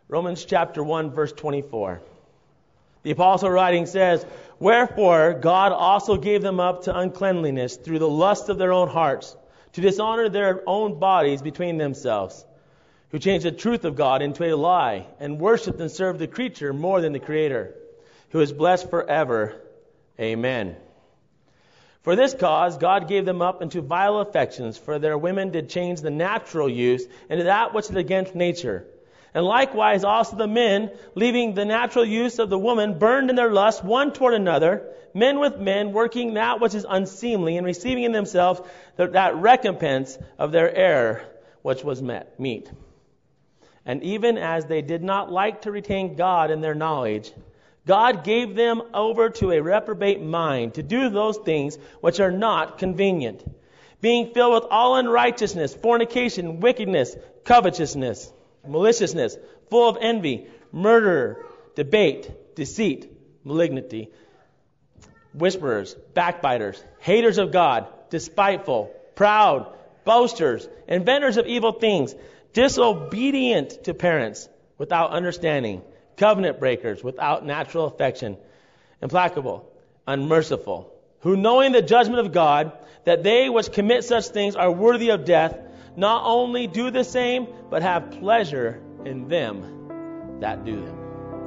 Romans chapter 1, verse 24. The apostle writing says, "Wherefore God also gave them up to uncleanliness through the lust of their own hearts, to dishonor their own bodies between themselves, who changed the truth of God into a lie, and worshipped and served the creature more than the Creator, who is blessed forever. Amen. For this cause God gave them up into vile affections, for their women did change the natural use into that which is against nature. And likewise also the men, leaving the natural use of the woman, burned in their lust one toward another, men with men, working that which is unseemly, and receiving in themselves that recompense of their error, which was meat. And even as they did not like to retain God in their knowledge, God gave them over to a reprobate mind to do those things which are not convenient, being filled with all unrighteousness, fornication, wickedness, covetousness, maliciousness, full of envy, murder, debate, deceit, malignity, whisperers, backbiters, haters of God, despiteful, proud, boasters, inventors of evil things, disobedient to parents, without understanding, covenant breakers, without natural affection, implacable, unmerciful, who knowing the judgment of God, that they which commit such things are worthy of death, not only do the same, but have pleasure in them that do them."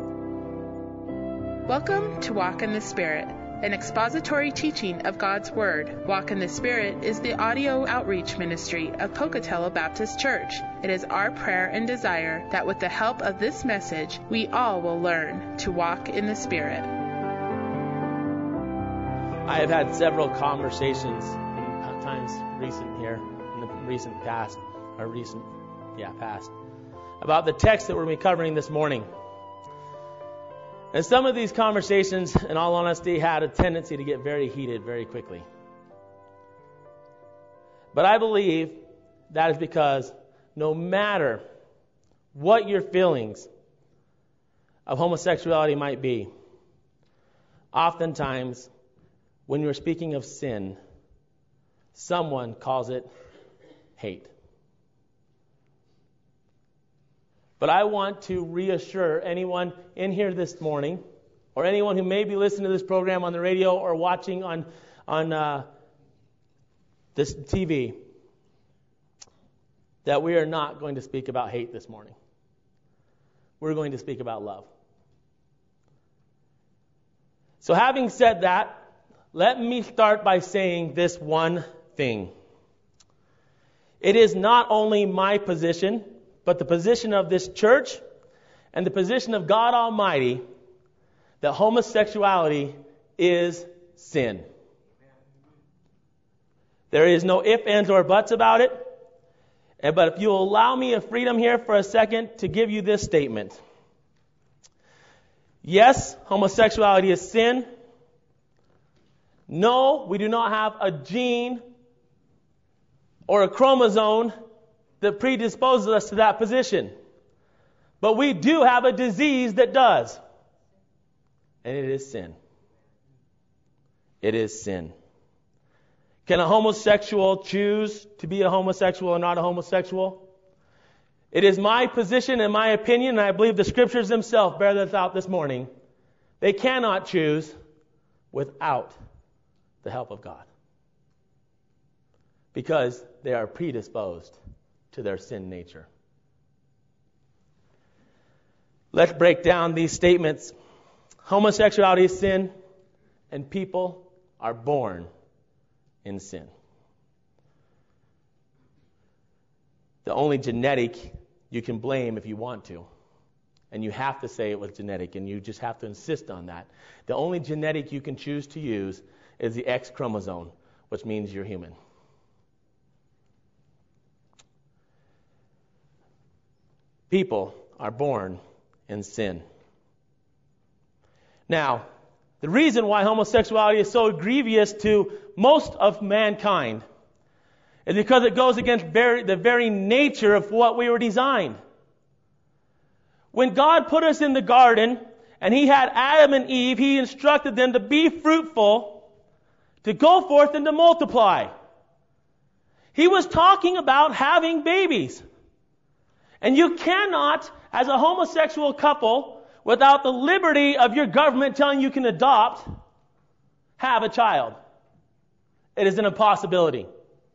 Welcome to Walk in the Spirit, an expository teaching of God's Word. Walk in the Spirit is the audio outreach ministry of Pocatello Baptist Church. It is our prayer and desire that with the help of this message, we all will learn to walk in the Spirit. I have had several conversations in times recent here, in the recent past, past, about the text that we're going to be covering this morning. And some of these conversations, in all honesty, had a tendency to get very heated very quickly. But I believe that is because no matter what your feelings of homosexuality might be, oftentimes when you're speaking of sin, someone calls it hate. But I want to reassure anyone in here this morning, or anyone who may be listening to this program on the radio or watching on this TV, that we are not going to speak about hate this morning. We're going to speak about love. So having said that, let me start by saying this one thing. It is not only my position, but the position of this church and the position of God Almighty that homosexuality is sin. There is no ifs, ands, or buts about it. But if you'll allow me a freedom here for a second to give you this statement. Yes, homosexuality is sin. No, we do not have a gene or a chromosome that predisposes us to that position. But we do have a disease that does. And it is sin. It is sin. Can a homosexual choose to be a homosexual or not a homosexual? It is my position and my opinion, and I believe the Scriptures themselves bear this out this morning. They cannot choose without the help of God, because they are predisposed to their sin nature. Let's break down these statements. Homosexuality is sin, and people are born in sin. The only genetic you can blame if you want to, and you have to say it was genetic, and you just have to insist on that. The only genetic you can choose to use is the X chromosome, which means you're human. People are born in sin. Now, the reason why homosexuality is so grievous to most of mankind is because it goes against the very nature of what we were designed. When God put us in the garden and He had Adam and Eve, He instructed them to be fruitful, to go forth and to multiply. He was talking about having babies. And you cannot, as a homosexual couple, without the liberty of your government telling you can adopt, have a child. It is an impossibility.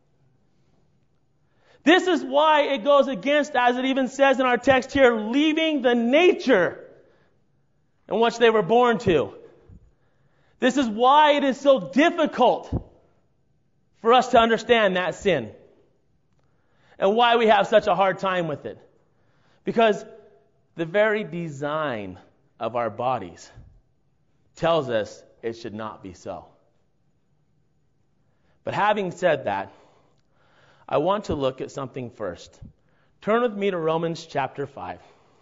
This is why it goes against, as it even says in our text here, leaving the nature in which they were born to. This is why it is so difficult for us to understand that sin. And why we have such a hard time with it. Because the very design of our bodies tells us it should not be so. But having said that, I want to look at something first. Turn with me to Romans chapter 5.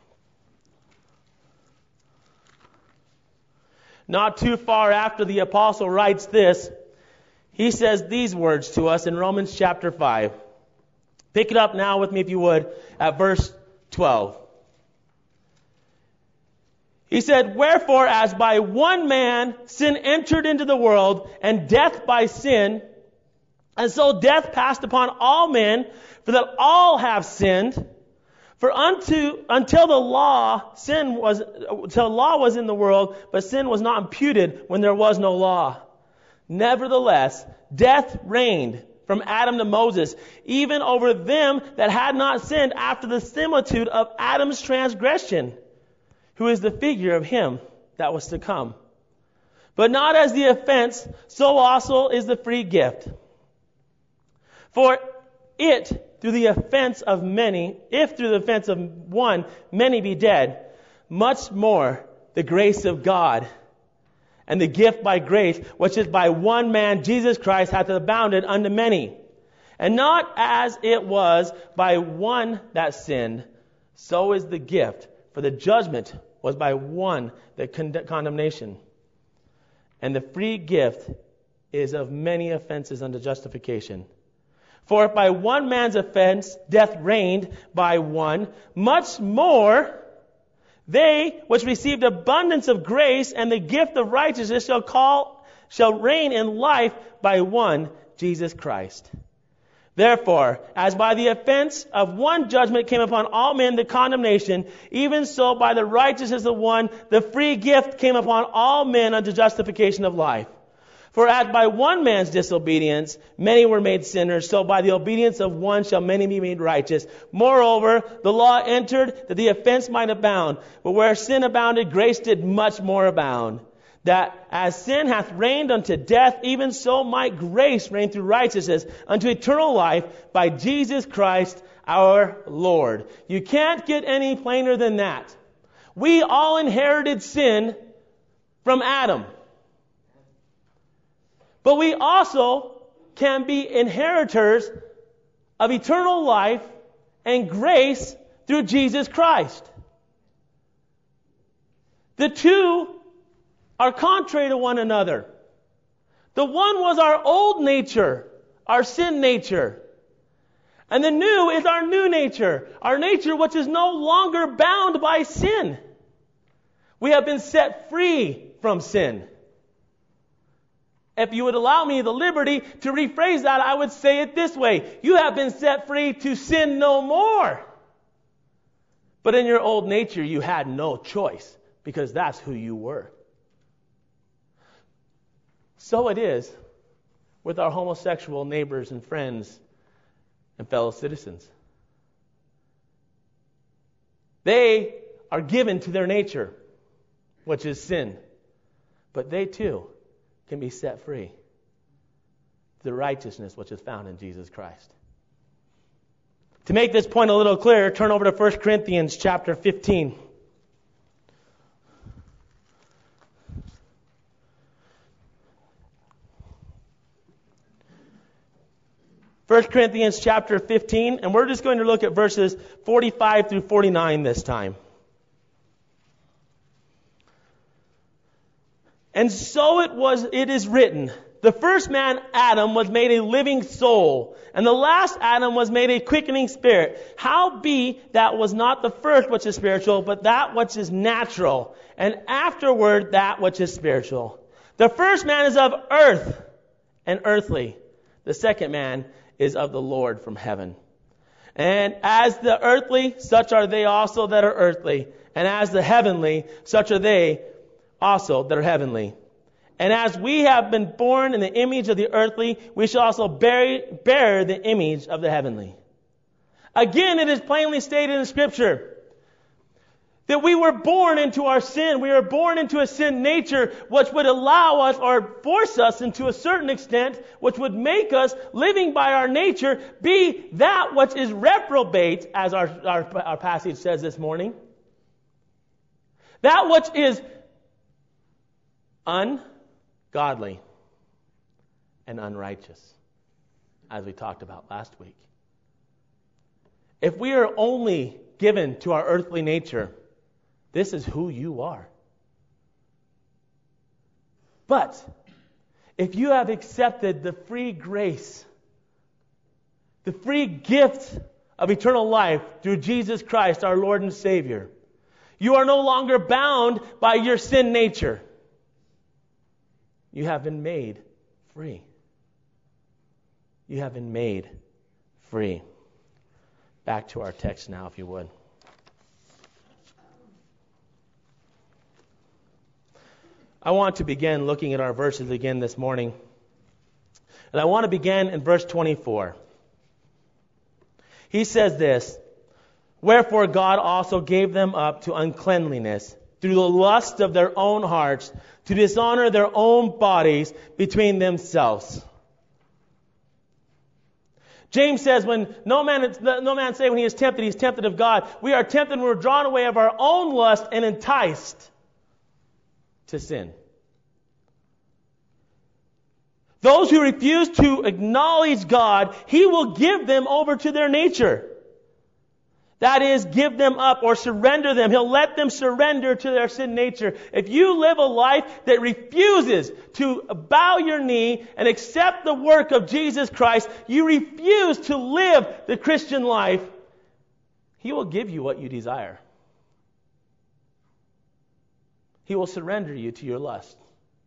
Not too far after the apostle writes this, he says these words to us in Romans chapter 5. Pick it up now with me, if you would, at verse 12. He said, "Wherefore, as by one man sin entered into the world, and death by sin, and so death passed upon all men, for that all have sinned. For until the law was in the world, but sin was not imputed when there was no law. Nevertheless, death reigned from Adam to Moses, even over them that had not sinned, after the similitude of Adam's transgression, who is the figure of him that was to come. But not as the offense, so also is the free gift. For it, through the offense of many, if through the offense of one, many be dead, much more the grace of God and the gift by grace, which is by one man, Jesus Christ, hath abounded unto many. And not as it was by one that sinned, so is the gift. For the judgment was by one, the condemnation. And the free gift is of many offenses unto justification. For if by one man's offense death reigned by one, much more they which received abundance of grace and the gift of righteousness shall reign in life by one, Jesus Christ. Therefore, as by the offense of one judgment came upon all men the condemnation, even so by the righteousness of one the free gift came upon all men unto justification of life. For as by one man's disobedience many were made sinners, so by the obedience of one shall many be made righteous. Moreover, the law entered that the offense might abound. But where sin abounded, grace did much more abound. That as sin hath reigned unto death, even so might grace reign through righteousness unto eternal life by Jesus Christ our Lord. You can't get any plainer than that. We all inherited sin from Adam. But we also can be inheritors of eternal life and grace through Jesus Christ. The two are contrary to one another. The one was our old nature, our sin nature. And the new is our new nature, our nature which is no longer bound by sin. We have been set free from sin. If you would allow me the liberty to rephrase that, I would say it this way. You have been set free to sin no more. But in your old nature, you had no choice because that's who you were. So it is with our homosexual neighbors and friends and fellow citizens. They are given to their nature, which is sin. But they too can be set free. The righteousness which is found in Jesus Christ. To make this point a little clearer, turn over to 1 Corinthians chapter 15. 1 Corinthians chapter 15, and we're just going to look at verses 45 through 49 this time. And so it is written, the first man, Adam, was made a living soul, and the last Adam was made a quickening spirit. Howbeit that was not the first which is spiritual, but that which is natural, and afterward that which is spiritual. The first man is of earth and earthly. The second man is of the Lord from heaven. And as the earthly, such are they also that are earthly. And as the heavenly, such are they also that are heavenly. And as we have been born in the image of the earthly, we shall also bear the image of the heavenly. Again, it is plainly stated in Scripture that we were born into our sin. We were born into a sin nature, which would allow us or force us into a certain extent, which would make us, living by our nature, be that which is reprobate, as our passage says this morning. That which is ungodly and unrighteous, as we talked about last week. If we are only given to our earthly nature, this is who you are. But if you have accepted the free grace, the free gift of eternal life through Jesus Christ, our Lord and Savior, you are no longer bound by your sin nature. You have been made free. You have been made free. Back to our text now, if you would. I want to begin looking at our verses again this morning. And I want to begin in verse 24. He says this, "Wherefore God also gave them up to uncleanliness through the lust of their own hearts, to dishonor their own bodies between themselves." James says, when no man say when he is tempted, he is tempted of God. We are tempted when we're drawn away of our own lust and enticed to sin. Those who refuse to acknowledge God, He will give them over to their nature. That is, give them up or surrender them. He'll let them surrender to their sin nature. If you live a life that refuses to bow your knee and accept the work of Jesus Christ, you refuse to live the Christian life, He will give you what you desire. He will surrender you to your lust.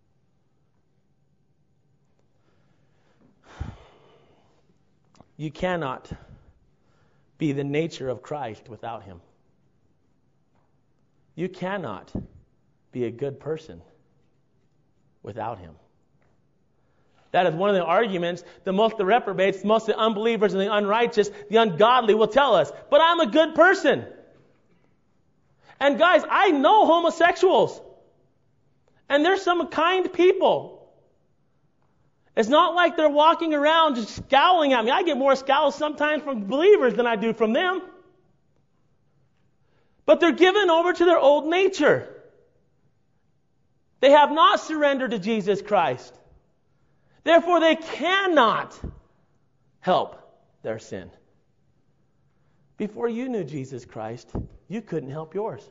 You cannot be the nature of Christ without Him. You cannot be a good person without Him. That is one of the arguments that most of the reprobates, most of the unbelievers and the unrighteous, the ungodly will tell us. But I'm a good person. And guys, I know homosexuals. And they're some kind people. It's not like they're walking around just scowling at me. I get more scowls sometimes from believers than I do from them. But they're given over to their old nature. They have not surrendered to Jesus Christ. Therefore, they cannot help their sin. Before you knew Jesus Christ, you couldn't help yours.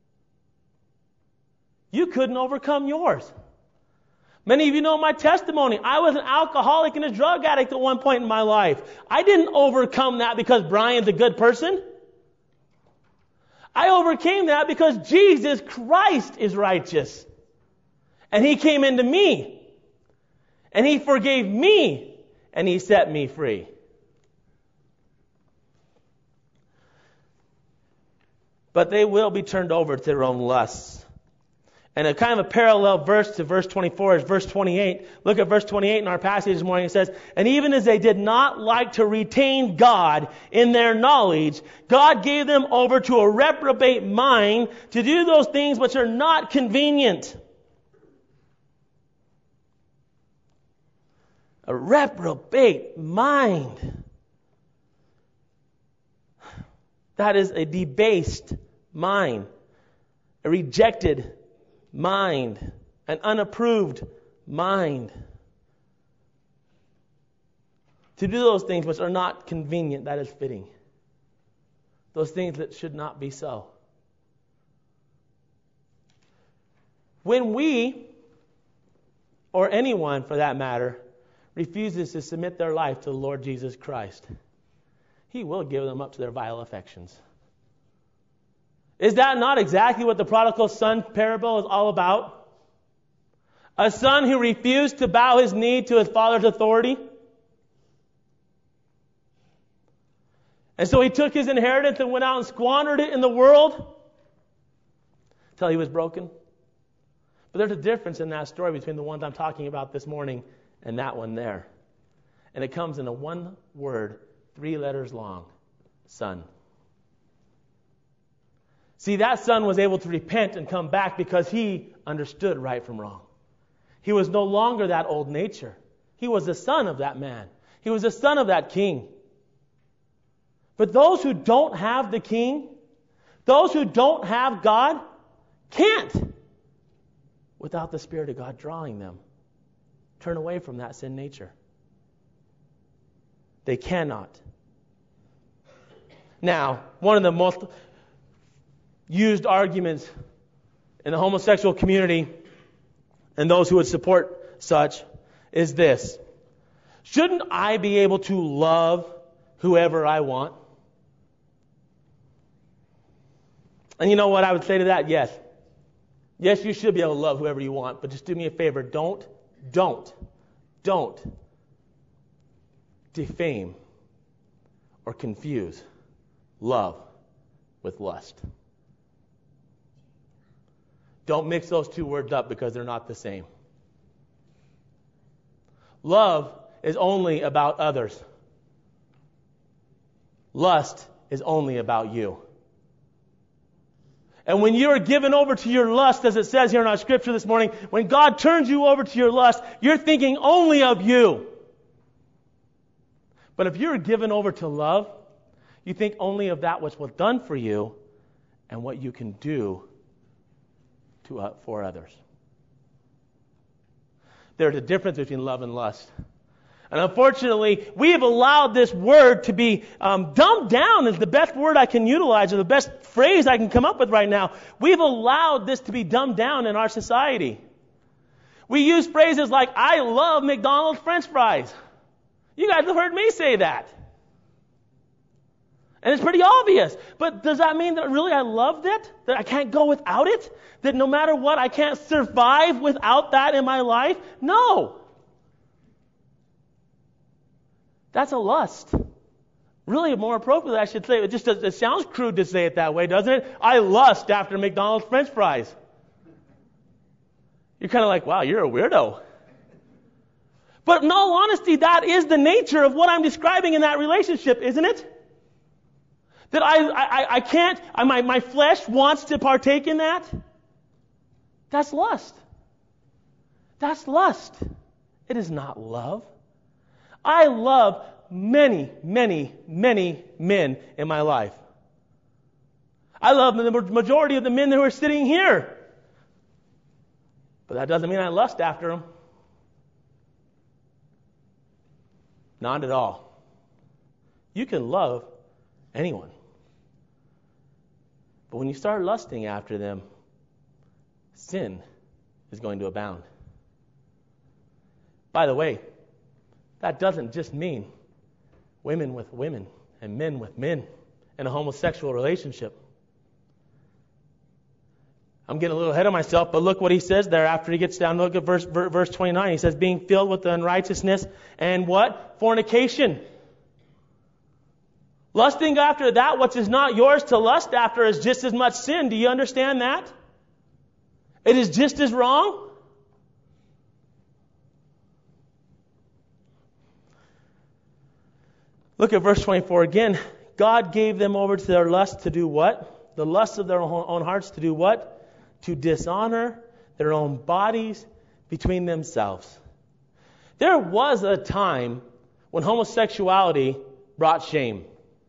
You couldn't overcome yours. Many of you know my testimony. I was an alcoholic and a drug addict at one point in my life. I didn't overcome that because Brian's a good person. I overcame that because Jesus Christ is righteous. And He came into me. And He forgave me. And He set me free. But they will be turned over to their own lusts. And a kind of a parallel verse to verse 24 is verse 28. Look at verse 28 in our passage this morning. It says, "And even as they did not like to retain God in their knowledge, God gave them over to a reprobate mind to do those things which are not convenient." A reprobate mind. That is a debased mind. A rejected mind, an unapproved mind. To do those things which are not convenient, that is fitting. Those things that should not be so. When we, or anyone for that matter, refuses to submit their life to the Lord Jesus Christ, He will give them up to their vile affections. Is that not exactly what the prodigal son parable is all about? A son who refused to bow his knee to his father's authority? And so he took his inheritance and went out and squandered it in the world until he was broken. But there's a difference in that story between the ones I'm talking about this morning and that one there. And it comes in a one word, 3 letters long, son. See, that son was able to repent and come back because he understood right from wrong. He was no longer that old nature. He was the son of that man. He was the son of that king. But those who don't have the king, those who don't have God, can't, without the Spirit of God drawing them, turn away from that sin nature. They cannot. Now, one of the most used arguments in the homosexual community and those who would support such is this: shouldn't I be able to love whoever I want? And you know what I would say to that? Yes. Yes, you should be able to love whoever you want, but just do me a favor. Don't defame or confuse love with lust. Don't mix those two words up because they're not the same. Love is only about others. Lust is only about you. And when you're given over to your lust, as it says here in our scripture this morning, when God turns you over to your lust, you're thinking only of you. But if you're given over to love, you think only of that which was done for you and what you can do for others. There's a difference between love and lust. And unfortunately, we have allowed this word to be dumbed down, is the best word I can utilize, or the best phrase I can come up with right now. We've allowed this to be dumbed down in our society. We use phrases like, I love McDonald's French fries. You guys have heard me say that. And it's pretty obvious. But does that mean that really I loved it? That I can't go without it? That no matter what, I can't survive without that in my life? No. That's a lust. Really, more appropriately, I should say, it sounds crude to say it that way, doesn't it? I lust after McDonald's French fries. You're kind of like, wow, you're a weirdo. But in all honesty, that is the nature of what I'm describing in that relationship, isn't it? That I can't, my flesh wants to partake in that. That's lust. That's lust. It is not love. I love many, many, many men in my life. I love the majority of the men who are sitting here. But that doesn't mean I lust after them. Not at all. You can love anyone. But when you start lusting after them, sin is going to abound. By the way, that doesn't just mean women with women and men with men in a homosexual relationship. I'm getting a little ahead of myself, but look what he says there after he gets down. Look at verse 29. He says, being filled with unrighteousness and what? Fornication. Lusting after that which is not yours to lust after is just as much sin. Do you understand that? It is just as wrong. Look at verse 24 again. God gave them over to their lust to do what? The lust of their own hearts to do what? To dishonor their own bodies between themselves. There was a time when homosexuality brought shame.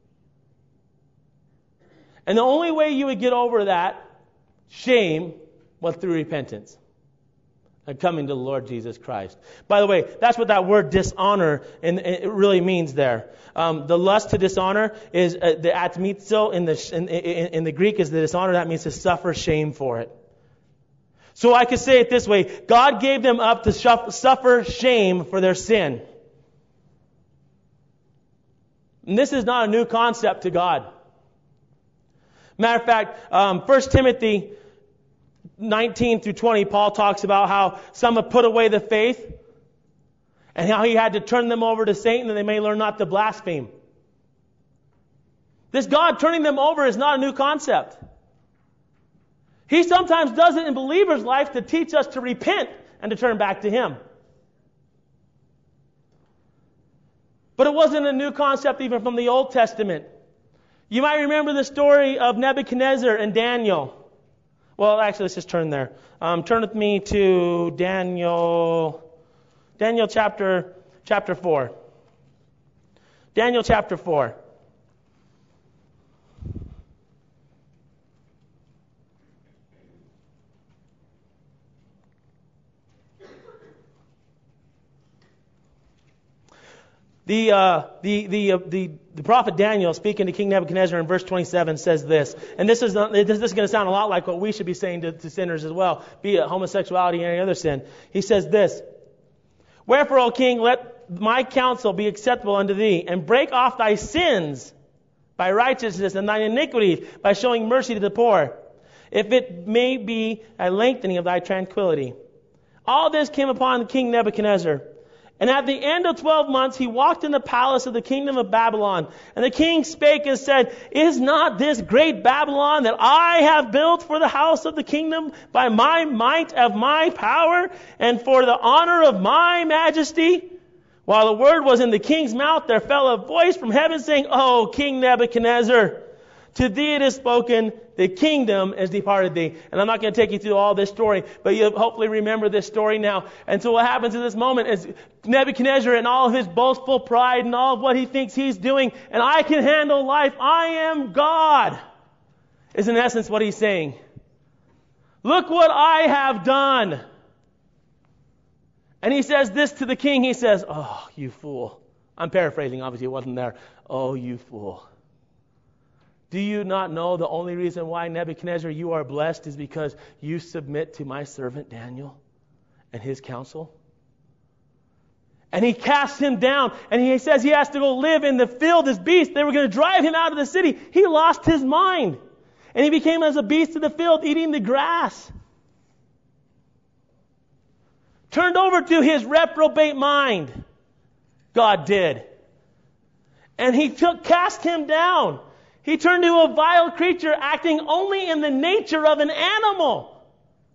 And the only way you would get over that shame was through repentance and coming to the Lord Jesus Christ. By the way, that's what that word dishonor it really means there. The lust to dishonor is the atmizo in the Greek is the dishonor. That means to suffer shame for it. So I could say it this way: God gave them up to suffer shame for their sin. And this is not a new concept to God. Matter of fact, 1 Timothy 19 through 20, Paul talks about how some have put away the faith and how he had to turn them over to Satan that they may learn not to blaspheme. This God turning them over is not a new concept. He sometimes does it in believers' life to teach us to repent and to turn back to Him. But it wasn't a new concept even from the Old Testament. You might remember the story of Nebuchadnezzar and Daniel. Well, actually, let's just turn there. Turn with me to Daniel chapter 4. Daniel chapter 4. The prophet Daniel, speaking to King Nebuchadnezzar in verse 27, says this, and this is going to sound a lot like what we should be saying to sinners as well, be it homosexuality or any other sin. He says this, "Wherefore, O king, let my counsel be acceptable unto thee, and break off thy sins by righteousness, and thine iniquities by showing mercy to the poor, if it may be a lengthening of thy tranquility." All this came upon King Nebuchadnezzar. And at the end of 12 months, he walked in the palace of the kingdom of Babylon. And the king spake and said, "Is not this great Babylon that I have built for the house of the kingdom by my might of my power and for the honor of my majesty?" While the word was in the king's mouth, there fell a voice from heaven saying, "O King Nebuchadnezzar, to thee it is spoken, the kingdom is departed thee." And I'm not going to take you through all this story, but you hopefully remember this story now. And so what happens in this moment is Nebuchadnezzar and all of his boastful pride and all of what he thinks he's doing, and I can handle life, I am God, is in essence what he's saying. Look what I have done. And he says this to the king, he says, "Oh, you fool." I'm paraphrasing, obviously it wasn't there. "Oh, you fool. Do you not know the only reason why, Nebuchadnezzar, you are blessed is because you submit to my servant Daniel and his counsel?" And he casts him down, and he says he has to go live in the field as beast. They were going to drive him out of the city. He lost his mind, and he became as a beast of the field, eating the grass. Turned over to his reprobate mind. God did. And he cast him down. He turned to a vile creature, acting only in the nature of an animal.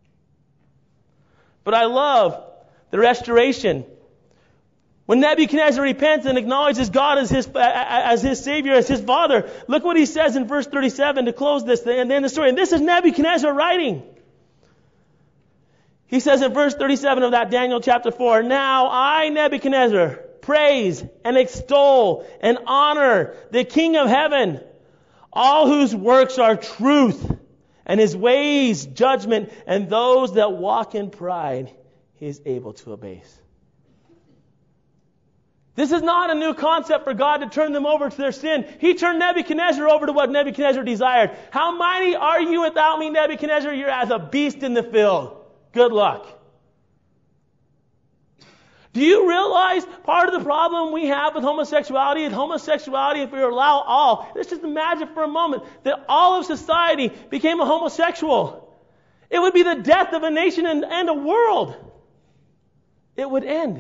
But I love the restoration. When Nebuchadnezzar repents and acknowledges God as his Savior, as his Father, look what he says in verse 37 to close this and then the story. And this is Nebuchadnezzar writing. He says in verse 37 of that Daniel chapter 4, "Now I, Nebuchadnezzar, praise and extol and honor the King of heaven, all whose works are truth, and his ways judgment, and those that walk in pride he is able to abase." This is not a new concept for God to turn them over to their sin. He turned Nebuchadnezzar over to what Nebuchadnezzar desired. "How mighty are you without me, Nebuchadnezzar? You're as a beast in the field. Good luck." Do you realize part of the problem we have with homosexuality is homosexuality, if we allow all, let's just imagine for a moment that all of society became a homosexual. It would be the death of a nation and a world. It would end.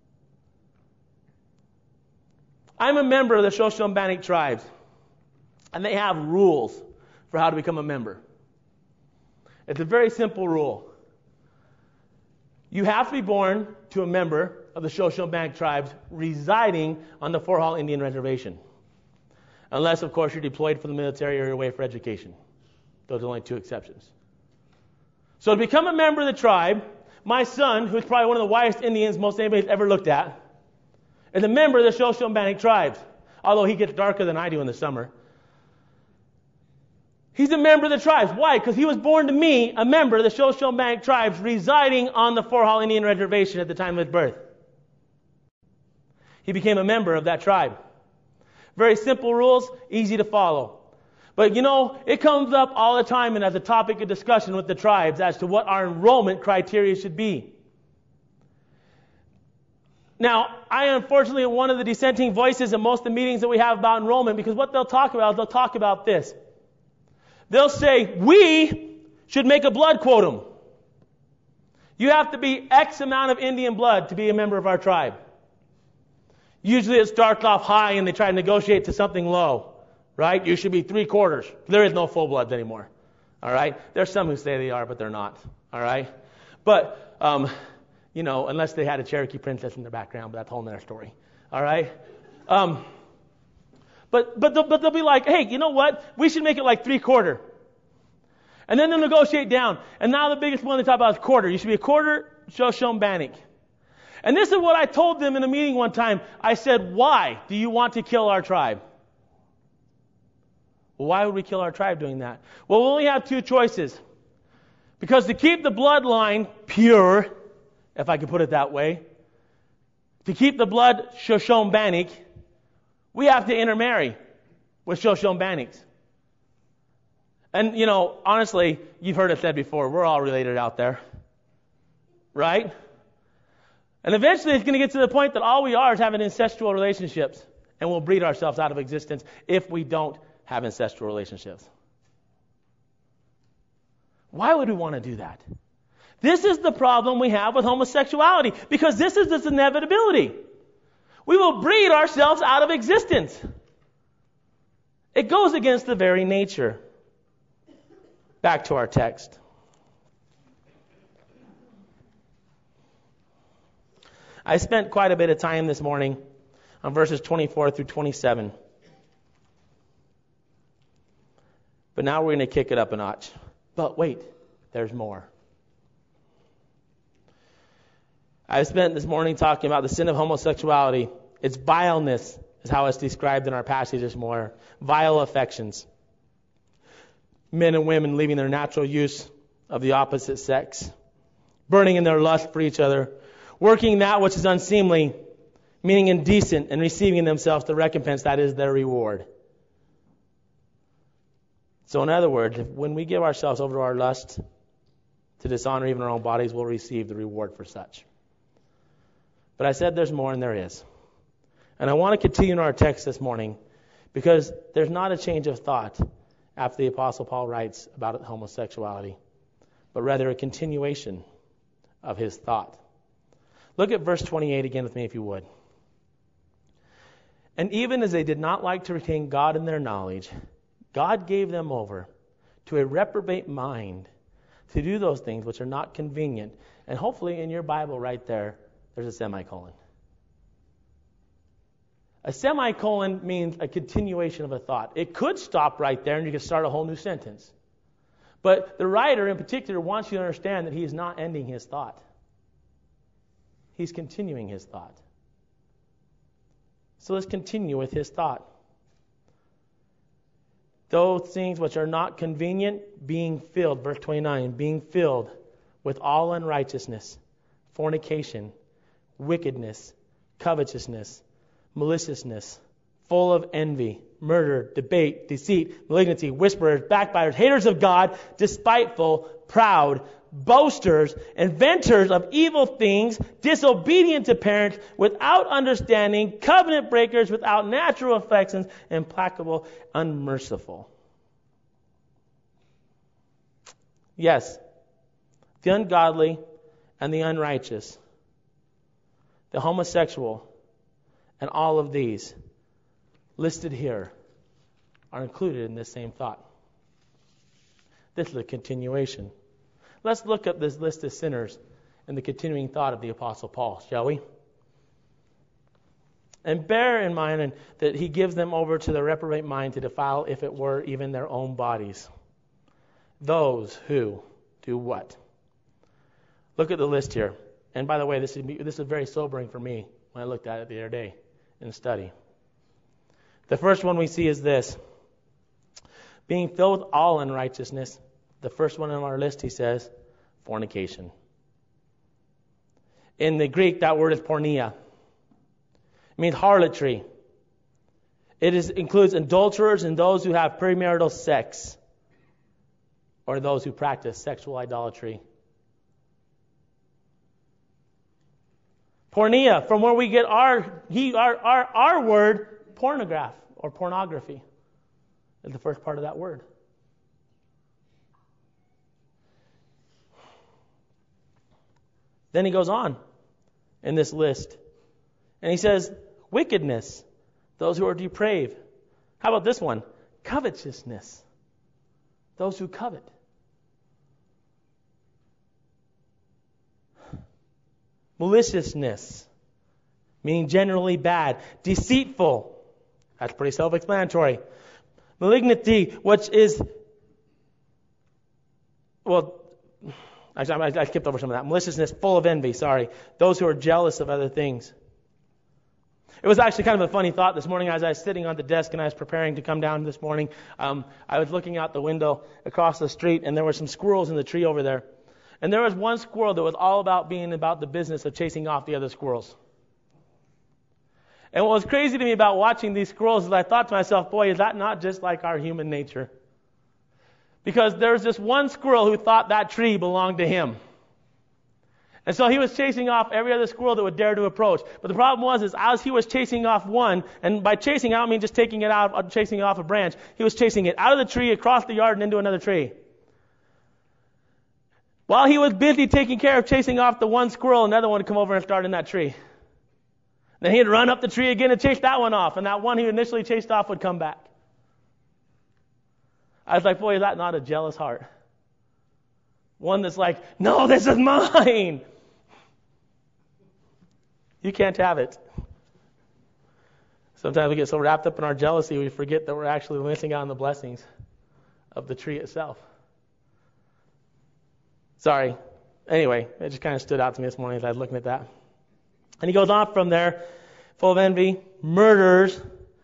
I'm a member of the Shoshone-Bannock tribes, and they have rules for how to become a member. It's a very simple rule. You have to be born to a member of the Shoshone-Bannock tribes residing on the Fort Hall Indian Reservation. Unless, of course, you're deployed for the military or you're away for education. Those are only two exceptions. So to become a member of the tribe, my son, who's probably one of the whitest Indians most anybody's ever looked at, is a member of the Shoshone-Bannock tribes, although he gets darker than I do in the summer. He's a member of the tribes. Why? Because he was born to me, a member of the Shoshone-Bannock tribes, residing on the Fort Hall Indian Reservation at the time of his birth. He became a member of that tribe. Very simple rules, easy to follow. But it comes up all the time and as a topic of discussion with the tribes as to what our enrollment criteria should be. Now, I unfortunately am one of the dissenting voices in most of the meetings that we have about enrollment, because what they'll talk about this. They'll say, we should make a blood quotum. You have to be X amount of Indian blood to be a member of our tribe. Usually it starts off high and they try to negotiate to something low. right? You should be 3/4. There is no full bloods anymore. All right? There's some who say they are, but they're not. All right? But, unless they had a Cherokee princess in their background, but that's a whole other story. All right? But they'll be like, hey, you know what? We should make it like 3/4. And then they'll negotiate down. And now the biggest one they talk about is quarter. You should be a quarter Shoshone Bannock. And this is what I told them in a meeting one time. I said, why do you want to kill our tribe? Well, why would we kill our tribe doing that? Well, we only have 2 choices. Because to keep the bloodline pure, if I could put it that way, to keep the blood Shoshone Bannock, we have to intermarry with Shoshone Bannocks. And, honestly, you've heard it said before, we're all related out there. Right? And eventually it's going to get to the point that all we are is having incestual relationships. And we'll breed ourselves out of existence if we don't have incestual relationships. Why would we want to do that? This is the problem we have with homosexuality, because this is its inevitability. We will breed ourselves out of existence. It goes against the very nature. Back to our text. I spent quite a bit of time this morning on verses 24 through 27. But now we're going to kick it up a notch. But wait, there's more. I spent this morning talking about the sin of homosexuality. Its vileness is how it's described in our passage this morning. Vile affections. Men and women leaving their natural use of the opposite sex. Burning in their lust for each other. Working that which is unseemly, meaning indecent, and receiving in themselves the recompense that is their reward. So in other words, when we give ourselves over to our lust, to dishonor even our own bodies, we'll receive the reward for such. But I said there's more, and there is. And I want to continue in our text this morning, because there's not a change of thought after the Apostle Paul writes about homosexuality, but rather a continuation of his thought. Look at verse 28 again with me, if you would. And even as they did not like to retain God in their knowledge, God gave them over to a reprobate mind to do those things which are not convenient. And hopefully in your Bible right there, there's a semicolon. A semicolon means a continuation of a thought. It could stop right there and you could start a whole new sentence. But the writer in particular wants you to understand that he is not ending his thought. He's continuing his thought. So let's continue with his thought. Those things which are not convenient, being filled, verse 29, being filled with all unrighteousness, fornication, wickedness, covetousness, maliciousness, full of envy, murder, debate, deceit, malignity, whisperers, backbiters, haters of God, despiteful, proud, boasters, inventors of evil things, disobedient to parents, without understanding, covenant breakers, without natural affections, implacable, unmerciful. Yes, the ungodly and the unrighteous, the homosexual, and all of these listed here are included in this same thought. This is a continuation. Let's look at this list of sinners and the continuing thought of the Apostle Paul, shall we? And bear in mind that he gives them over to the reprobate mind to defile, if it were, even their own bodies. Those who do what? Look at the list here. And by the way, this is very sobering for me when I looked at it the other day in study. The first one we see is this. Being filled with all unrighteousness. The first one on our list, he says, fornication. In the Greek, that word is porneia. It means harlotry. It includes adulterers and those who have premarital sex, or those who practice sexual idolatry. Porneia, from where we get our word, pornograph or pornography, is the first part of that word. Then he goes on in this list. And he says, wickedness, those who are depraved. How about this one? Covetousness. Those who covet. Maliciousness, meaning generally bad. Deceitful. That's pretty self-explanatory. Malignity, which is, I skipped over some of that. Maliciousness, full of envy, Those who are jealous of other things. It was actually kind of a funny thought this morning as I was sitting on the desk and I was preparing to come down this morning. I was looking out the window across the street and there were some squirrels in the tree over there. And there was one squirrel that was all about being about the business of chasing off the other squirrels. And what was crazy to me about watching these squirrels is I thought to myself, boy, is that not just like our human nature? Because there was this one squirrel who thought that tree belonged to him. And so he was chasing off every other squirrel that would dare to approach. But the problem was, is as he was chasing off one, and by chasing, I don't mean just taking it out, chasing it off a branch. He was chasing it out of the tree, across the yard, and into another tree. While he was busy taking care of chasing off the one squirrel, another one would come over and start in that tree. Then he'd run up the tree again and chase that one off, and that one he initially chased off would come back. I was like, boy, is that not a jealous heart? One that's like, no, this is mine. You can't have it. Sometimes we get so wrapped up in our jealousy, we forget that we're actually missing out on the blessings of the tree itself. Sorry. Anyway, it just kind of stood out to me this morning as I was looking at that. And he goes on from there, full of envy, murderers,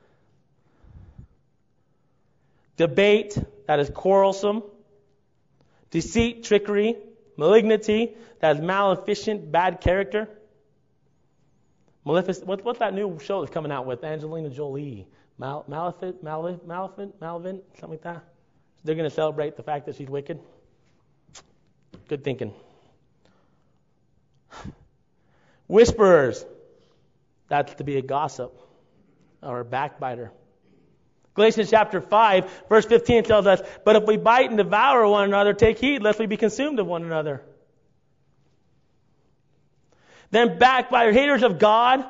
debate, that is quarrelsome, deceit, trickery, malignity, that is maleficent, bad character. What's that new show that's coming out with Angelina Jolie? Maleficent, something like that. They're going to celebrate the fact that she's wicked. Good thinking. Whisperers, that's to be a gossip or a backbiter. Galatians chapter 5, verse 15 tells us, but if we bite and devour one another, take heed lest we be consumed of one another. Then backbiter, haters of God,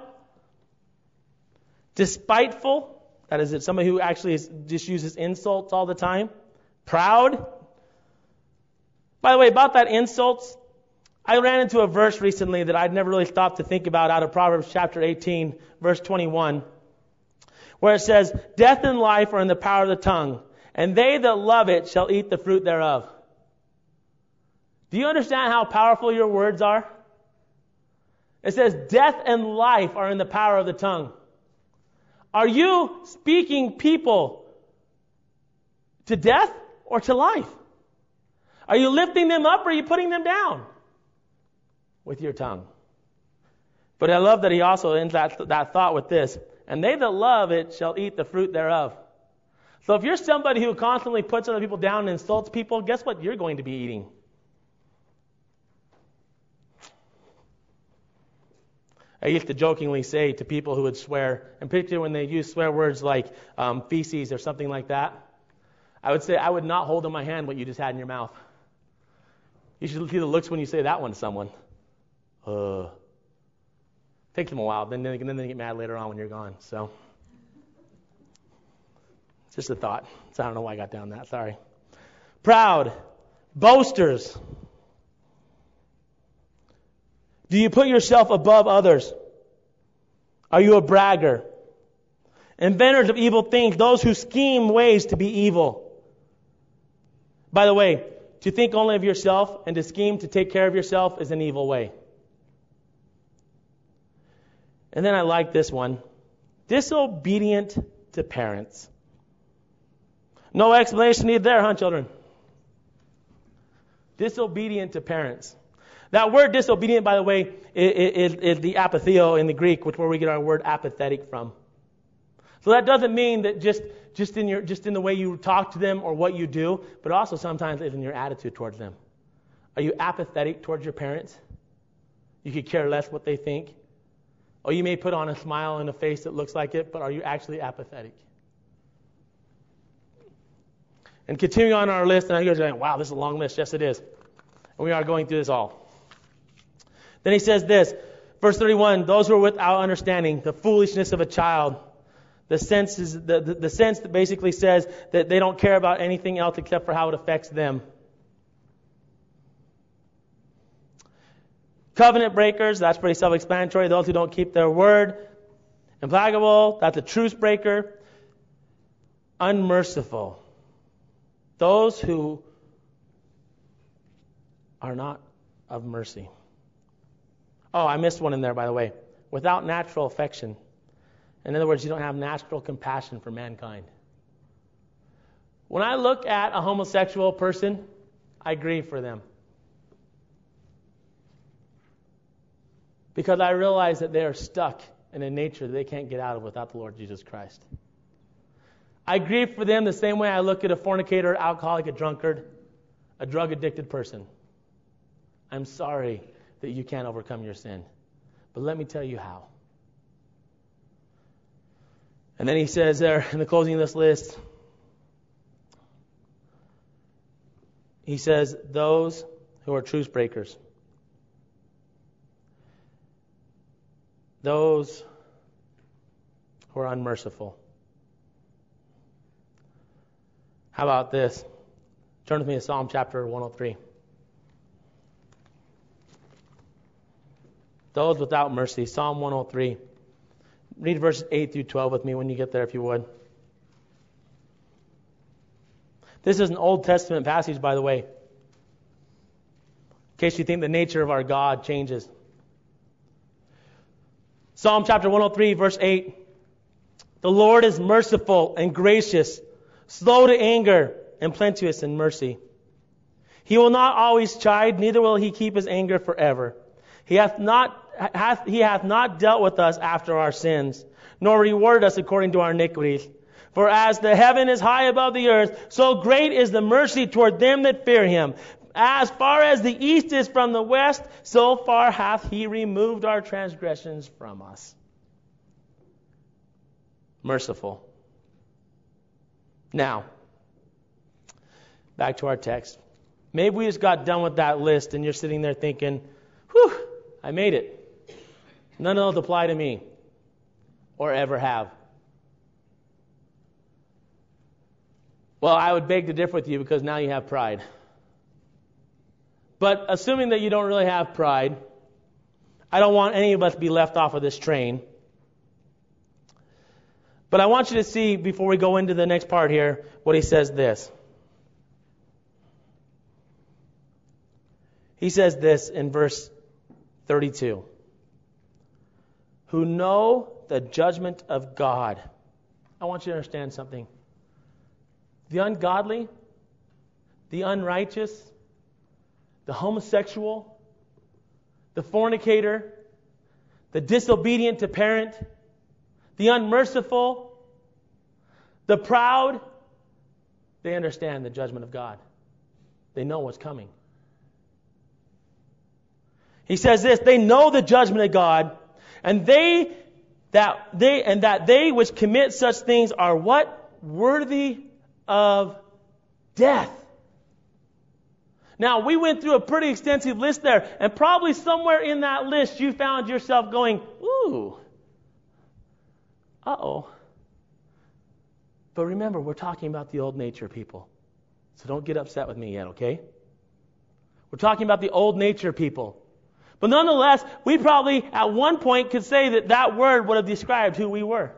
despiteful, that is somebody who actually just uses insults all the time, proud. By the way, about that insults, I ran into a verse recently that I'd never really stopped to think about out of Proverbs chapter 18, verse 21, where it says, death and life are in the power of the tongue, and they that love it shall eat the fruit thereof. Do you understand how powerful your words are? It says, death and life are in the power of the tongue. Are you speaking people to death or to life? Are you lifting them up or are you putting them down? With your tongue. But I love that he also ends that thought with this. And they that love it shall eat the fruit thereof. So if you're somebody who constantly puts other people down and insults people, guess what you're going to be eating? I used to jokingly say to people who would swear, and particularly when they use swear words like feces or something like that, I would say, I would not hold in my hand what you just had in your mouth. You should see the looks when you say that one to someone. Takes them a while, then they get mad later on when you're gone. So, it's just a thought. So I don't know why I got down that. Sorry. Proud, boasters. Do you put yourself above others? Are you a bragger? Inventors of evil things, those who scheme ways to be evil. By the way, to think only of yourself and to scheme to take care of yourself is an evil way. And then I like this one. Disobedient to parents. No explanation needed there, huh, children? Disobedient to parents. That word disobedient, by the way, is the apatheo in the Greek, which is where we get our word apathetic from. So that doesn't mean that just in the way you talk to them or what you do, but also sometimes is in your attitude towards them. Are you apathetic towards your parents? You could care less what they think. Or you may put on a smile and a face that looks like it, but are you actually apathetic? And continuing on our list, and I guys are saying, wow, this is a long list. Yes, it is. And we are going through this all. Then he says this, verse 31, those who are without understanding, the foolishness of a child, The sense is the sense that basically says that they don't care about anything else except for how it affects them. Covenant breakers, that's pretty self-explanatory. Those who don't keep their word. Implacable, that's a truce breaker. Unmerciful, those who are not of mercy. Oh, I missed one in there, by the way. Without natural affection. In other words, you don't have natural compassion for mankind. When I look at a homosexual person, I grieve for them. Because I realize that they are stuck in a nature that they can't get out of without the Lord Jesus Christ. I grieve for them the same way I look at a fornicator, alcoholic, a drunkard, a drug-addicted person. I'm sorry that you can't overcome your sin. But let me tell you how. And then he says there in the closing of this list, he says, those who are truce breakers. Those who are unmerciful. How about this? Turn with me to Psalm chapter 103. Those without mercy. Psalm 103. Read verses 8 through 12 with me when you get there, if you would. This is an Old Testament passage, by the way. In case you think the nature of our God changes. Psalm chapter 103, verse 8. The Lord is merciful and gracious, slow to anger, and plenteous in mercy. He will not always chide, neither will he keep his anger forever. He hath not dealt with us after our sins, nor rewarded us according to our iniquities. For as the heaven is high above the earth, so great is the mercy toward them that fear him. As far as the east is from the west, so far hath he removed our transgressions from us. Merciful. Now, back to our text. Maybe we just got done with that list and you're sitting there thinking, whew, I made it. None of those apply to me or ever have. Well, I would beg to differ with you because now you have pride. But assuming that you don't really have pride, I don't want any of us to be left off of this train. But I want you to see, before we go into the next part here, what he says this. He says this in verse 32. Who know the judgment of God. I want you to understand something. The ungodly, the unrighteous, the homosexual, the fornicator, the disobedient to parent, the unmerciful, the proud, they understand the judgment of God. They know what's coming. He says this, they know the judgment of God, and that they which commit such things are what? Worthy of death. Now, we went through a pretty extensive list there, and probably somewhere in that list you found yourself going, ooh, uh-oh. But remember, we're talking about the old nature, people. So don't get upset with me yet, okay? We're talking about the old nature people. But nonetheless, we probably at one point could say that that word would have described who we were.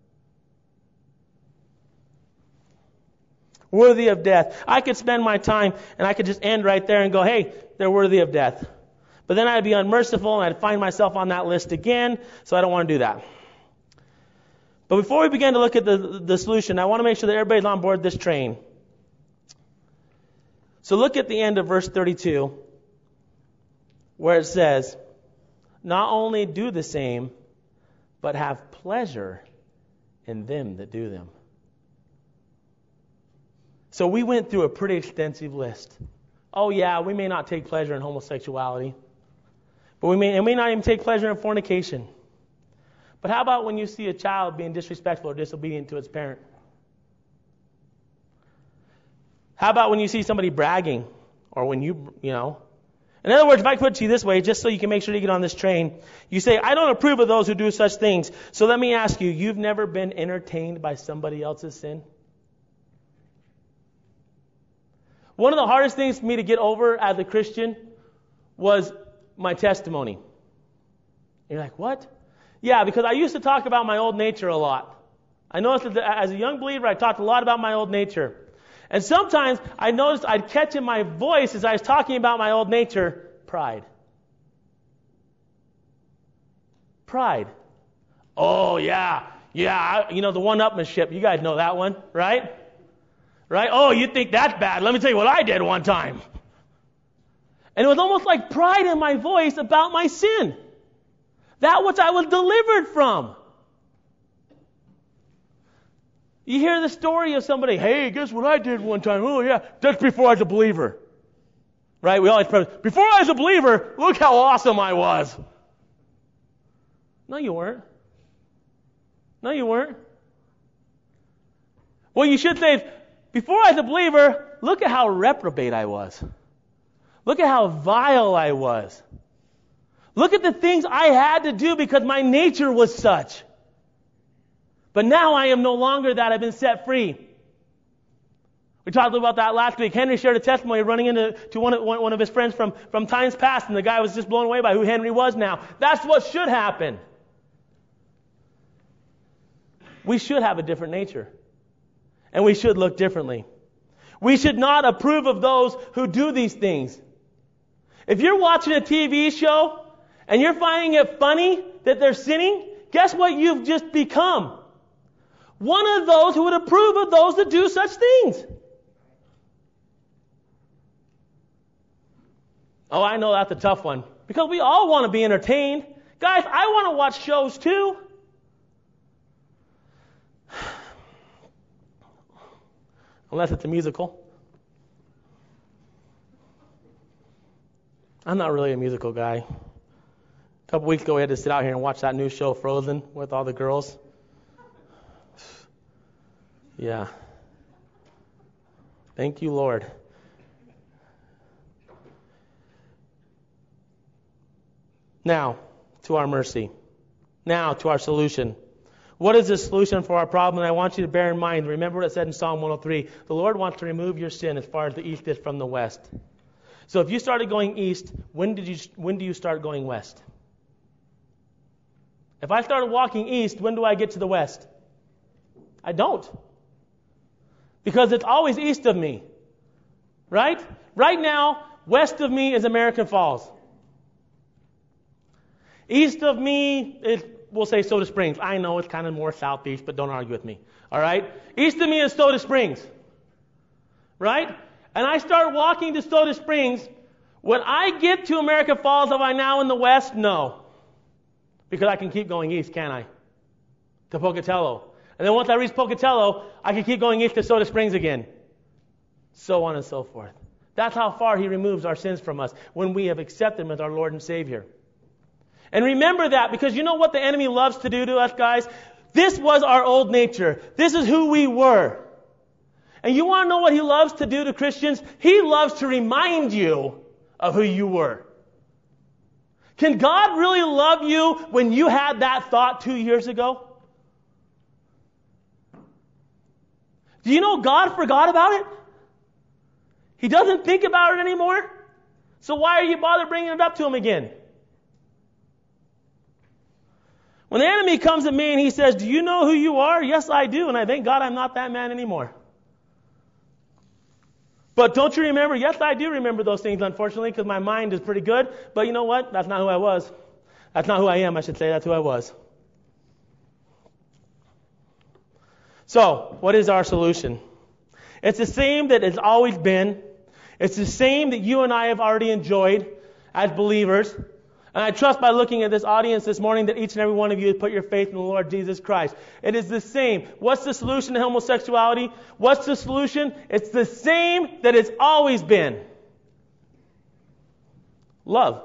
Worthy of death. I could spend my time and I could just end right there and go, hey, they're worthy of death. But then I'd be unmerciful and I'd find myself on that list again, so I don't want to do that. But before we begin to look at the solution, I want to make sure that everybody's on board this train. So look at the end of verse 32, where it says, not only do the same, but have pleasure in them that do them. So we went through a pretty extensive list. Oh yeah, we may not take pleasure in homosexuality, but we may not even take pleasure in fornication. But how about when you see a child being disrespectful or disobedient to its parent? How about when you see somebody bragging, or when you know? In other words, if I put it to you this way, just so you can make sure you get on this train, you say, I don't approve of those who do such things. So let me ask you, you've never been entertained by somebody else's sin? One of the hardest things for me to get over as a Christian was my testimony. And you're like, what? Yeah, because I used to talk about my old nature a lot. I noticed that as a young believer, I talked a lot about my old nature. And sometimes I noticed I'd catch in my voice as I was talking about my old nature, pride. Pride. Oh, yeah, the one-upmanship. You guys know that one, right? Right? Oh, you think that's bad. Let me tell you what I did one time. And it was almost like pride in my voice about my sin. That which I was delivered from. You hear the story of somebody, hey, guess what I did one time? Oh, yeah, that's before I was a believer. Right? We always pray, before I was a believer, look how awesome I was. No, you weren't. No, you weren't. What you should say is, before I was a believer, look at how reprobate I was. Look at how vile I was. Look at the things I had to do because my nature was such. But now I am no longer that. I've been set free. We talked about that last week. Henry shared a testimony running into one of his friends from times past, and the guy was just blown away by who Henry was now. That's what should happen. We should have a different nature. And we should look differently. We should not approve of those who do these things. If you're watching a TV show and you're finding it funny that they're sinning, guess what you've just become? One of those who would approve of those that do such things. Oh, I know that's a tough one. Because we all want to be entertained. Guys, I want to watch shows too. Unless it's a musical. I'm not really a musical guy. A couple weeks ago, we had to sit out here and watch that new show, Frozen, with all the girls. Yeah. Thank you, Lord. Now, to our mercy. Now, to our solution. What is the solution for our problem? And I want you to bear in mind, remember what it said in Psalm 103. The Lord wants to remove your sin as far as the east is from the west. So if you started going east, when do you start going west? If I started walking east, when do I get to the west? I don't. Because it's always east of me. Right? Right now, west of me is American Falls. East of me is, we'll say, Soda Springs. I know it's kind of more southeast, but don't argue with me. All right? East of me is Soda Springs. Right? And I start walking to Soda Springs. When I get to American Falls, am I now in the west? No. Because I can keep going east, can't I? To Pocatello. And then once I reach Pocatello, I can keep going east to Soda Springs again. So on and so forth. That's how far He removes our sins from us when we have accepted Him as our Lord and Savior. And remember that, because you know what the enemy loves to do to us, guys? This was our old nature. This is who we were. And you want to know what he loves to do to Christians? He loves to remind you of who you were. Can God really love you when you had that thought 2 years ago? Do you know God forgot about it? He doesn't think about it anymore. So why are you bothered bringing it up to Him again? When the enemy comes at me and he says, do you know who you are? Yes, I do. And I thank God I'm not that man anymore. But don't you remember? Yes, I do remember those things, unfortunately, because my mind is pretty good. But you know what? That's not who I was. That's not who I am, I should say. That's who I was. So, what is our solution? It's the same that it's always been. It's the same that you and I have already enjoyed as believers. And I trust by looking at this audience this morning that each and every one of you has put your faith in the Lord Jesus Christ. It is the same. What's the solution to homosexuality? What's the solution? It's the same that it's always been. Love.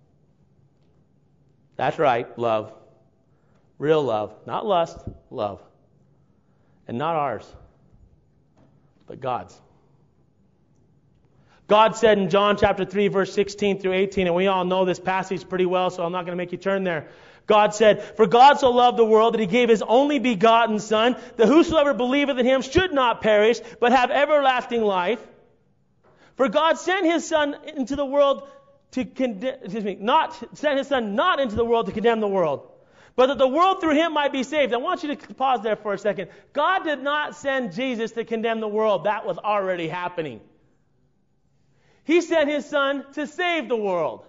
That's right, love. Real love. Not lust, love. And not ours, but God's. God said in John chapter 3, verse 16 through 18, and we all know this passage pretty well, so I'm not going to make you turn there. God said, "For God so loved the world that He gave His only begotten Son, that whosoever believeth in Him should not perish, but have everlasting life. For God sent His Son into the world to sent His Son not into the world to condemn the world, but that the world through Him might be saved." I want you to pause there for a second. God did not send Jesus to condemn the world. That was already happening. He sent His Son to save the world.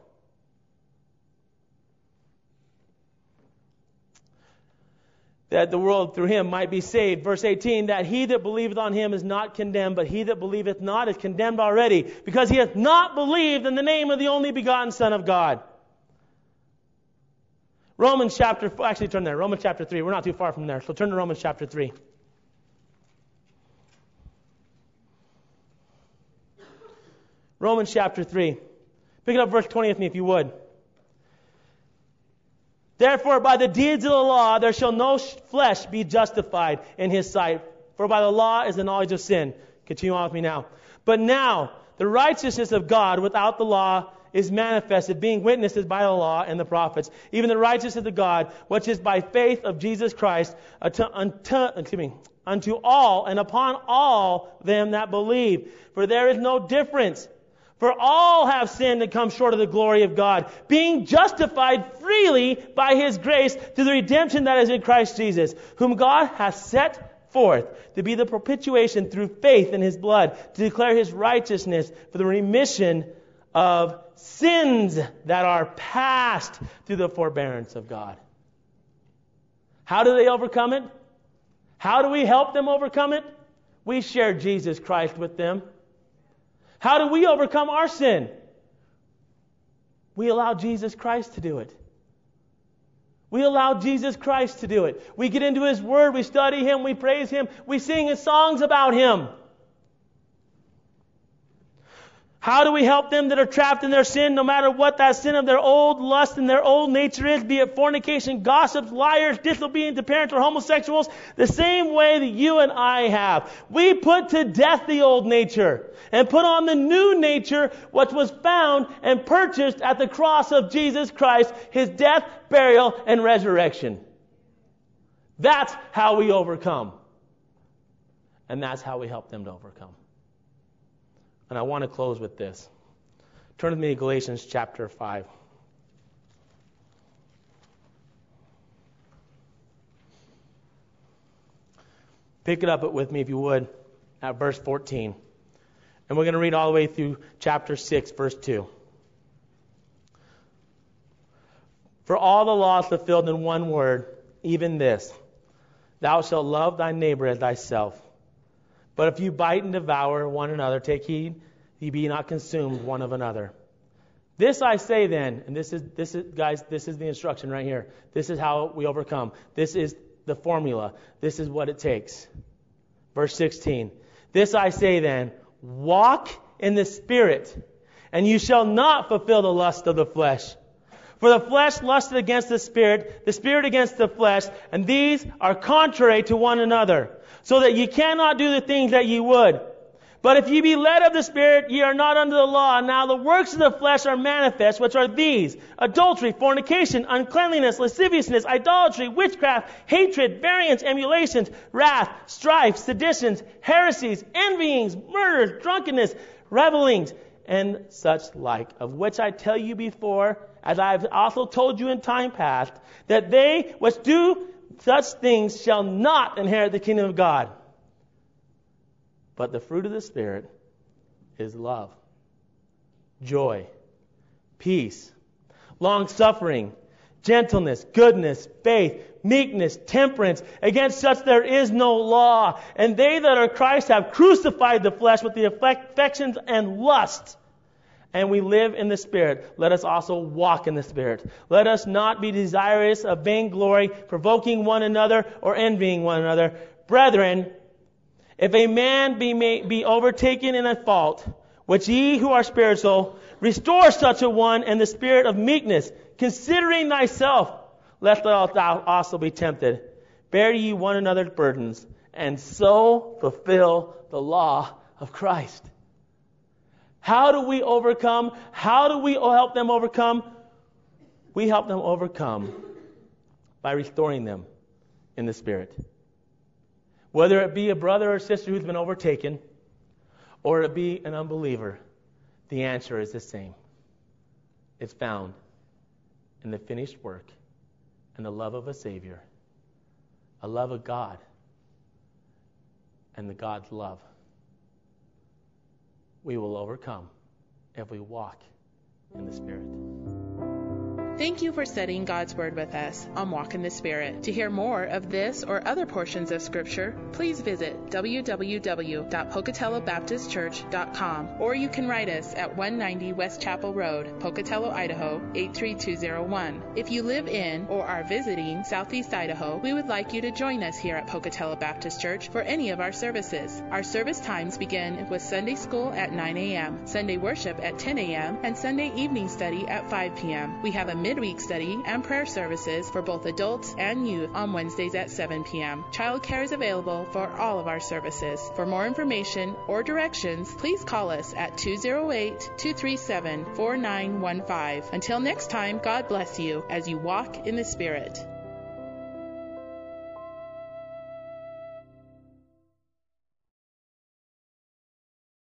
That the world through Him might be saved. Verse 18, "That he that believeth on Him is not condemned, but he that believeth not is condemned already, because he hath not believed in the name of the only begotten Son of God." Romans chapter 3. We're not too far from there, so turn to Romans chapter 3. Romans chapter 3. Pick it up verse 20 with me if you would. "Therefore, by the deeds of the law, there shall no flesh be justified in His sight. For by the law is the knowledge of sin." Continue on with me now. "But now, the righteousness of God without the law is manifested, being witnesses by the law and the prophets, even the righteousness of God, which is by faith of Jesus Christ, unto all and upon all them that believe. For there is no difference. For all have sinned and come short of the glory of God, being justified freely by His grace through the redemption that is in Christ Jesus, whom God hath set forth to be the propitiation through faith in His blood, to declare His righteousness for the remission of sins that are past through the forbearance of God." How do they overcome it? How do we help them overcome it? We share Jesus Christ with them. How do we overcome our sin? We allow Jesus Christ to do it. We allow Jesus Christ to do it. We get into His Word, we study Him, we praise Him, we sing His songs about Him. How do we help them that are trapped in their sin, no matter what that sin of their old lust and their old nature is, be it fornication, gossips, liars, disobedient to parents, or homosexuals, the same way that you and I have. We put to death the old nature and put on the new nature, which was found and purchased at the cross of Jesus Christ, His death, burial, and resurrection. That's how we overcome. And that's how we help them to overcome. And I want to close with this. Turn with me to Galatians chapter 5. Pick it up with me, if you would, at verse 14. And we're going to read all the way through chapter 6, verse 2. "For all the law is fulfilled in one word, even this: Thou shalt love thy neighbor as thyself. But if you bite and devour one another, take heed, ye be not consumed one of another. This I say then," and this is guys, this is the instruction right here. This is how we overcome. This is the formula. This is what it takes. Verse 16. "This I say then, walk in the Spirit, and you shall not fulfill the lust of the flesh. For the flesh lusteth against the Spirit against the flesh, and these are contrary to one another, so that ye cannot do the things that ye would. But if ye be led of the Spirit, ye are not under the law. Now the works of the flesh are manifest, which are these: adultery, fornication, uncleanliness, lasciviousness, idolatry, witchcraft, hatred, variance, emulations, wrath, strife, seditions, heresies, envyings, murders, drunkenness, revellings, and such like, of which I tell you before, as I have also told you in time past, that they which do such things shall not inherit the kingdom of God. But the fruit of the Spirit is love, joy, peace, long-suffering, gentleness, goodness, faith, meekness, temperance. Against such there is no law. And they that are Christ have crucified the flesh with the affections and lusts. And we live in the Spirit. Let us also walk in the Spirit. Let us not be desirous of vainglory, provoking one another, or envying one another. Brethren, if a man be overtaken in a fault, which ye who are spiritual, restore such a one in the spirit of meekness, considering thyself, lest thou also be tempted. Bear ye one another's burdens, and so fulfill the law of Christ. How do we overcome? How do we help them overcome? We help them overcome by restoring them in the Spirit. Whether it be a brother or sister who's been overtaken, or it be an unbeliever, the answer is the same. It's found in the finished work and the love of a Savior, a love of God, and the God's love. We will overcome if we walk in the Spirit. Thank you for studying God's Word with us on Walk in the Spirit. To hear more of this or other portions of Scripture, please visit www.pocatellobaptistchurch.com, or you can write us at 190 West Chapel Road, Pocatello, Idaho 83201. If you live in or are visiting Southeast Idaho, we would like you to join us here at Pocatello Baptist Church for any of our services. Our service times begin with Sunday school at 9 a.m., Sunday worship at 10 a.m., and Sunday evening study at 5 p.m. We have a midweek study and prayer services for both adults and youth on Wednesdays at 7 p.m. Child care is available for all of our services. For more information or directions, please call us at 208-237-4915. Until next time, God bless you as you walk in the Spirit.